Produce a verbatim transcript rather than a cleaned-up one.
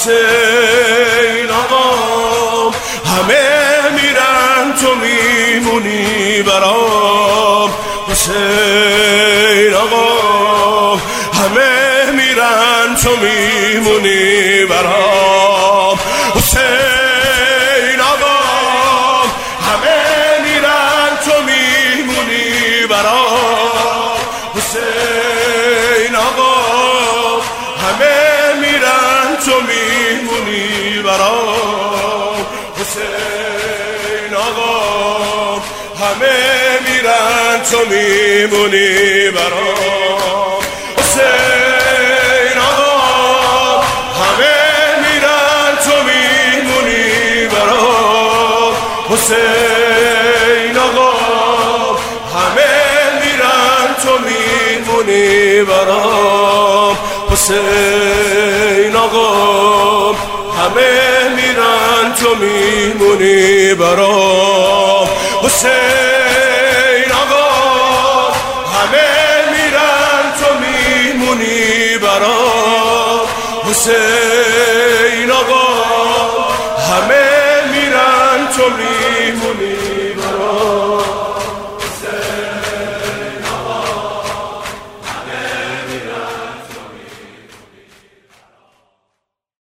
حسین آقا همه میرن تو میمونی برام. حسین آقا همه میرن تو میمونی برام. حسین آقا همه میرن تو میمونی برام. حسین آقا همه میرن تو میمونی برام. حسین آقا همه میرن تو میمونی برام. حسین آقا همه میرن تو میمونی برام. حسین آقا همه میرن تو میمونی برام. حسین آقا همه میرن تو میمونی برام. حسین آقا همه میرن تو میمونی برام. حسین آقا همه میرن تو میمونی